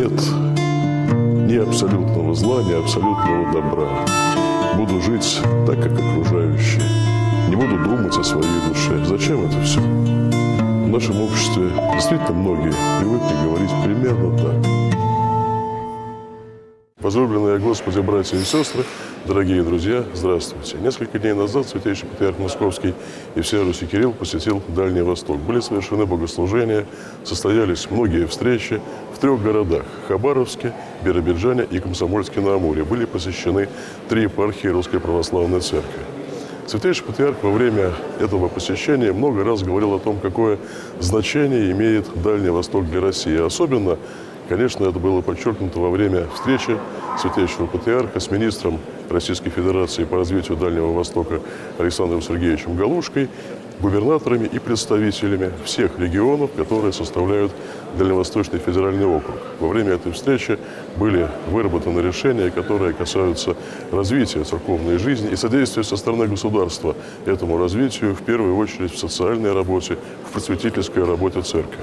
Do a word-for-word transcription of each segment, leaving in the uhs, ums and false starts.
нет ни абсолютного зла, ни абсолютного добра. Буду жить так, как окружающие. Не буду думать о своей душе. Зачем это все? В нашем обществе действительно многие привыкли говорить примерно так. Возлюбленные Господи, братья и сестры, дорогие друзья, здравствуйте. Несколько дней назад Святейший Патриарх Московский и всея Руси Кирилл посетил Дальний Восток. Были совершены богослужения, состоялись многие встречи в трех городах – Хабаровске, Биробиджане и Комсомольске-на-Амуре. Были посещены три епархии Русской Православной Церкви. Святейший Патриарх во время этого посещения много раз говорил о том, какое значение имеет Дальний Восток для России. Особенно, конечно, это было подчеркнуто во время встречи Святейшего Патриарха с министром Российской Федерации по развитию Дальнего Востока Александром Сергеевичем Галушкой, губернаторами и представителями всех регионов, которые составляют Дальневосточный федеральный округ. Во время этой встречи были выработаны решения, которые касаются развития церковной жизни и содействия со стороны государства этому развитию, в первую очередь в социальной работе, в просветительской работе церкви.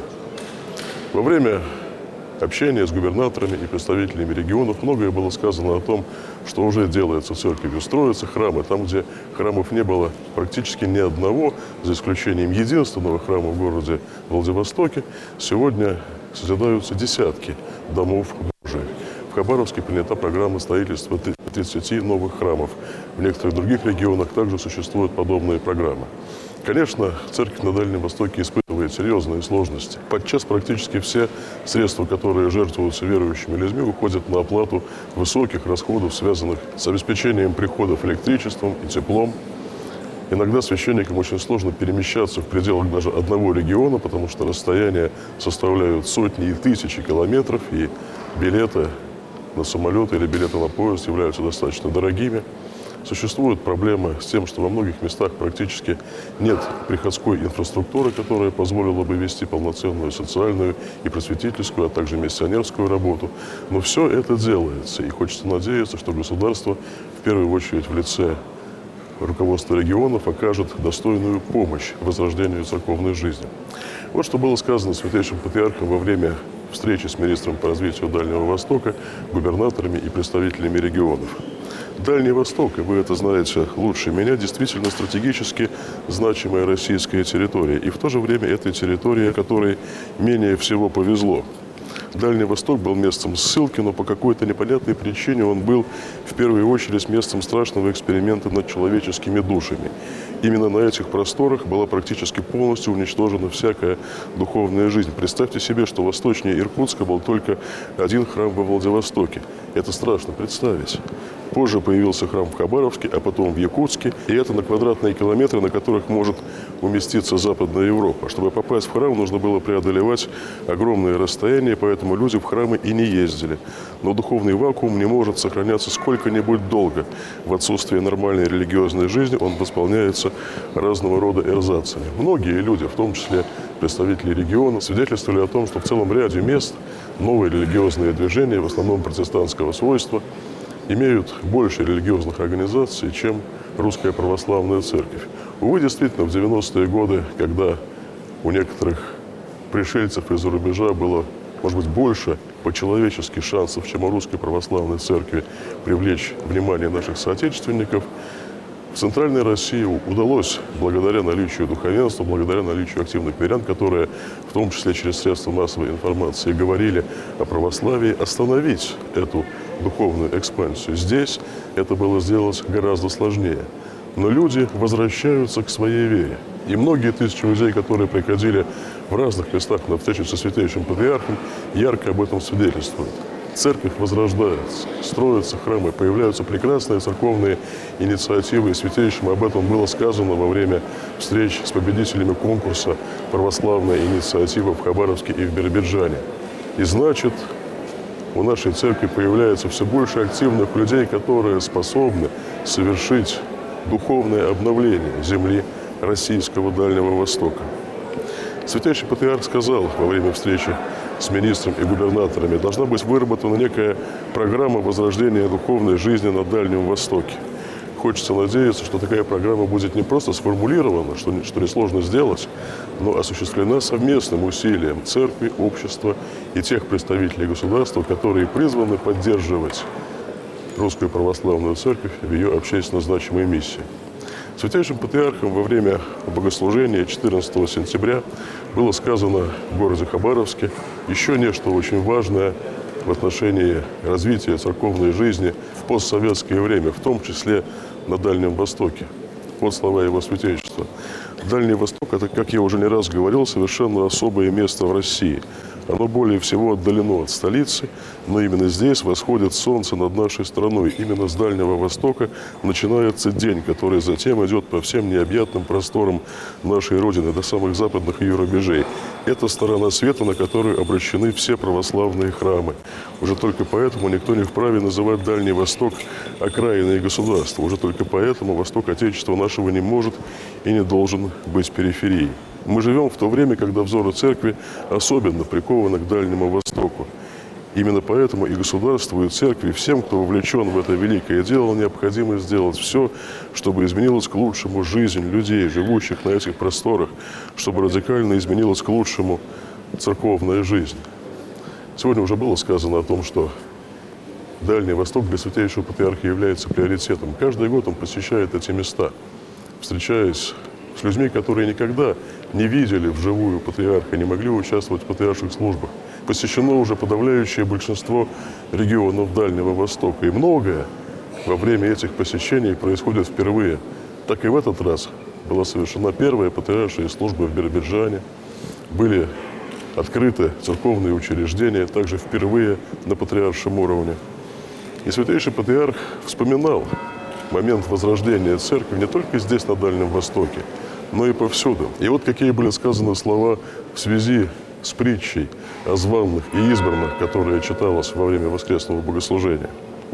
Во время общения с губернаторами и представителями регионов многое было сказано о том, что уже делается церковью. Строятся храмы. Там, где храмов не было практически ни одного, за исключением единственного храма в городе Владивостоке, сегодня созидаются десятки домов Божиих. В Хабаровске принята программа строительства тридцати новых храмов. В некоторых других регионах также существуют подобные программы. Конечно, церковь на Дальнем Востоке испытывает серьезные сложности. Подчас практически все средства, которые жертвуются верующими людьми, уходят на оплату высоких расходов, связанных с обеспечением приходов электричеством и теплом. Иногда священникам очень сложно перемещаться в пределах даже одного региона, потому что расстояния составляют сотни и тысячи километров, и билеты на самолет или билеты на поезд являются достаточно дорогими. Существуют проблемы с тем, что во многих местах практически нет приходской инфраструктуры, которая позволила бы вести полноценную социальную и просветительскую, а также миссионерскую работу. Но все это делается, и хочется надеяться, что государство, в первую очередь в лице руководства регионов, окажет достойную помощь возрождению церковной жизни. Вот что было сказано Святейшим Патриархом во время встречи с министром по развитию Дальнего Востока, губернаторами и представителями регионов. Дальний Восток, и вы это знаете лучше меня, действительно стратегически значимая российская территория. И в то же время это территория, которой менее всего повезло. Дальний Восток был местом ссылки, но по какой-то непонятной причине он был в первую очередь местом страшного эксперимента над человеческими душами. Именно на этих просторах была практически полностью уничтожена всякая духовная жизнь. Представьте себе, что восточнее Иркутска был только один храм во Владивостоке. Это страшно представить. Позже появился храм в Хабаровске, а потом в Якутске. И это на квадратные километры, на которых может уместиться Западная Европа. Чтобы попасть в храм, нужно было преодолевать огромные расстояния, поэтому люди в храмы и не ездили. Но духовный вакуум не может сохраняться сколько-нибудь долго. В отсутствие нормальной религиозной жизни он восполняется разного рода эрзациями. Многие люди, в том числе представители региона, свидетельствовали о том, что в целом ряде мест новые религиозные движения, в основном протестантского свойства, имеют больше религиозных организаций, чем Русская Православная Церковь. Увы, действительно, в девяностые годы, когда у некоторых пришельцев из-за рубежа было, может быть, больше по-человечески шансов, чем у Русской Православной Церкви привлечь внимание наших соотечественников, в Центральной России удалось, благодаря наличию духовенства, благодаря наличию активных мирян, которые, в том числе через средства массовой информации, говорили о православии, остановить эту духовную экспансию. Здесь это было сделать гораздо сложнее. Но люди возвращаются к своей вере. И многие тысячи людей, которые приходили в разных местах на встречу со Святейшим Патриархом, ярко об этом свидетельствуют. Церковь возрождается, строятся храмы, появляются прекрасные церковные инициативы. И Святейшим об этом было сказано во время встреч с победителями конкурса «Православная инициатива» в Хабаровске и в Биробиджане. И значит, у нашей церкви появляется все больше активных людей, которые способны совершить духовное обновление земли российского Дальнего Востока. Святейший Патриарх сказал во время встречи с министром и губернаторами, должна быть выработана некая программа возрождения духовной жизни на Дальнем Востоке. хочется надеяться, что такая программа будет не просто сформулирована, что, что несложно сделать, но осуществлена совместным усилием церкви, общества и тех представителей государства, которые призваны поддерживать Русскую Православную Церковь в ее общественно значимой миссии. Святейшим Патриархом во время богослужения четырнадцатого сентября было сказано в городе Хабаровске еще нечто очень важное в отношении развития церковной жизни в постсоветское время, в том числе на Дальнем Востоке. Вот слова его святейшества. Дальний Восток – это, как я уже не раз говорил, совершенно особое место в России. Оно более всего отдалено от столицы, но именно здесь восходит солнце над нашей страной. Именно с Дальнего Востока начинается день, который затем идет по всем необъятным просторам нашей Родины, до самых западных ее рубежей. Это сторона света, на которую обращены все православные храмы. Уже только поэтому никто не вправе называть Дальний Восток окраиной государства. Уже только поэтому Восток Отечества нашего не может и не должен быть периферией. Мы живем в то время, когда взоры церкви особенно прикованы к Дальнему Востоку. Именно поэтому и государству, и церкви, всем, кто вовлечен в это великое дело, необходимо сделать все, чтобы изменилась к лучшему жизнь людей, живущих на этих просторах, чтобы радикально изменилась к лучшему церковная жизнь. Сегодня уже было сказано о том, что Дальний Восток для Святейшего Патриарха является приоритетом. Каждый год он посещает эти места, встречаясь с людьми, которые никогда не видели вживую патриарха, не могли участвовать в патриарших службах. Посещено уже подавляющее большинство регионов Дальнего Востока. И многое во время этих посещений происходит впервые. Так и в этот раз была совершена первая патриаршая служба в Биробиджане. Были открыты церковные учреждения, также впервые на патриаршем уровне. И Святейший Патриарх вспоминал момент возрождения церкви не только здесь, на Дальнем Востоке, но и повсюду. И вот какие были сказаны слова в связи с притчей о званных и избранных, которая читалась во время воскресного богослужения.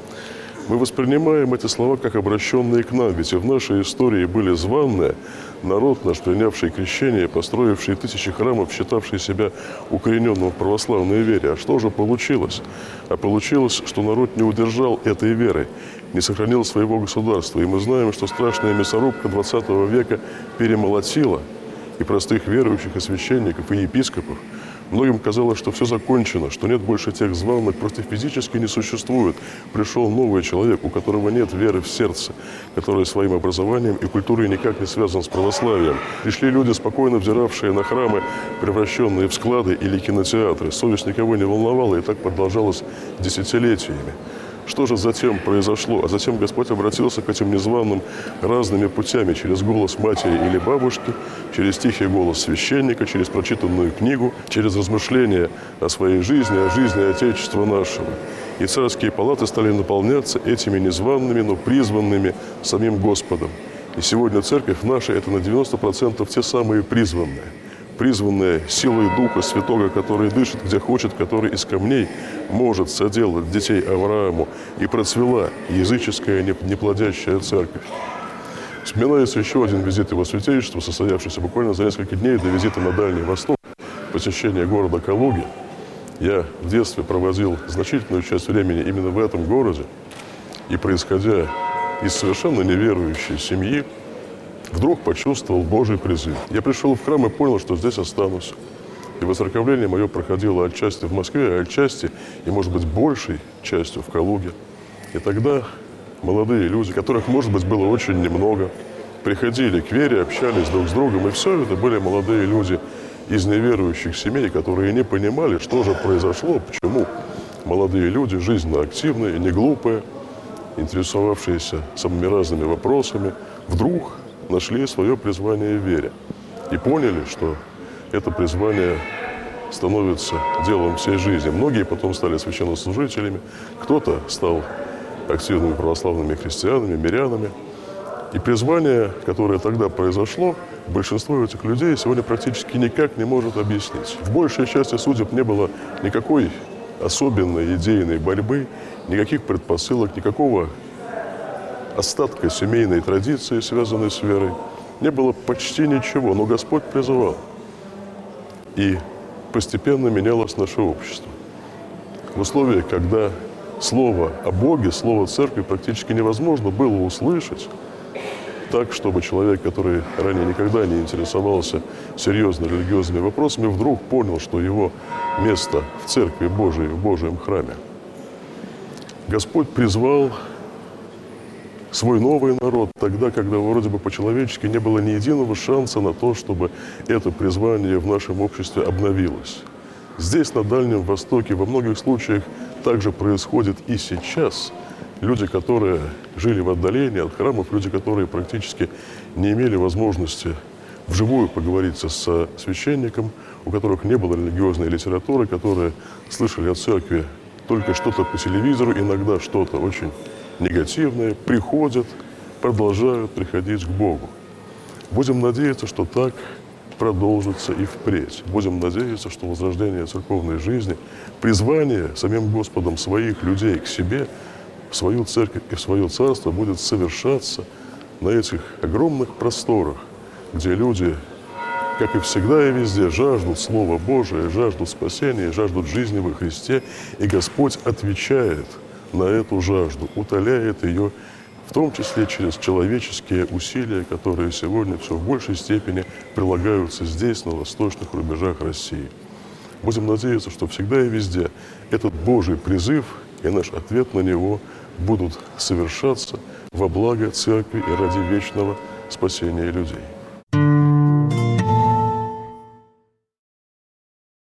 Мы воспринимаем эти слова как обращенные к нам, ведь и в нашей истории были званные, народ наш, принявший крещение, построивший тысячи храмов, считавший себя укорененным в православной вере. А что же получилось? А получилось, что народ не удержал этой веры, не сохранил своего государства. И мы знаем, что страшная мясорубка двадцатого века перемолотила и простых верующих, и священников, и епископов. Многим казалось, что все закончено, что нет больше тех званых, просто физически не существует. Пришел новый человек, у которого нет веры в сердце, который своим образованием и культурой никак не связан с православием. Пришли люди, спокойно взиравшие на храмы, превращенные в склады или кинотеатры. Совесть никого не волновала, и так продолжалось десятилетиями. Что же затем произошло? А затем Господь обратился к этим незваным разными путями, через голос матери или бабушки, через тихий голос священника, через прочитанную книгу, через размышления о своей жизни, о жизни Отечества нашего. И царские палаты стали наполняться этими незваными, но призванными самим Господом. И сегодня церковь наша – это на девяносто процентов те самые призванные. Призванная силой Духа Святого, который дышит, где хочет, который из камней может соделать детей Аврааму, и процвела языческая неплодящая церковь. Вспоминается еще один визит его святейшества, состоявшийся буквально за несколько дней до визита на Дальний Восток, посещение города Калуги. Я в детстве проводил значительную часть времени именно в этом городе, и, происходя из совершенно неверующей семьи, вдруг почувствовал Божий призыв. Я пришел в храм и понял, что здесь останусь. И воцерковление мое проходило отчасти в Москве, а отчасти, и, может быть, большей частью в Калуге. И тогда молодые люди, которых, может быть, было очень немного, приходили к вере, общались друг с другом, и все это были молодые люди из неверующих семей, которые не понимали, что же произошло, почему молодые люди, жизненно активные, не глупые, интересовавшиеся самыми разными вопросами, вдруг нашли свое призвание в вере и поняли, что это призвание становится делом всей жизни. Многие потом стали священнослужителями, кто-то стал активными православными христианами, мирянами. И призвание, которое тогда произошло, большинство этих людей сегодня практически никак не может объяснить. В большей части судеб не было никакой особенной идейной борьбы, никаких предпосылок, никакого остатка семейной традиции, связанной с верой. Не было почти ничего, но Господь призывал. И постепенно менялось наше общество. В условиях, когда слово о Боге, слово церкви практически невозможно было услышать так, чтобы человек, который ранее никогда не интересовался серьезно религиозными вопросами, вдруг понял, что его место в Церкви Божией, в Божьем храме. Господь призвал свой новый народ тогда, когда вроде бы по-человечески не было ни единого шанса на то, чтобы это призвание в нашем обществе обновилось. Здесь, на Дальнем Востоке, во многих случаях также происходит и сейчас. Люди, которые жили в отдалении от храмов, люди, которые практически не имели возможности вживую поговорить со священником, у которых не было религиозной литературы, которые слышали о церкви только что-то по телевизору, иногда что-то очень негативное, приходят, продолжают приходить к Богу. Будем надеяться, что так продолжится и впредь. Будем надеяться, что возрождение церковной жизни, призвание самим Господом своих людей к себе, в свою церковь и в свое царство будет совершаться на этих огромных просторах, где люди, как и всегда и везде, жаждут Слова Божия, жаждут спасения, жаждут жизни во Христе, и Господь отвечает на эту жажду, утоляет ее, в том числе через человеческие усилия, которые сегодня все в большей степени прилагаются здесь, на восточных рубежах России. Будем надеяться, что всегда и везде этот Божий призыв и наш ответ на него будут совершаться во благо Церкви и ради вечного спасения людей.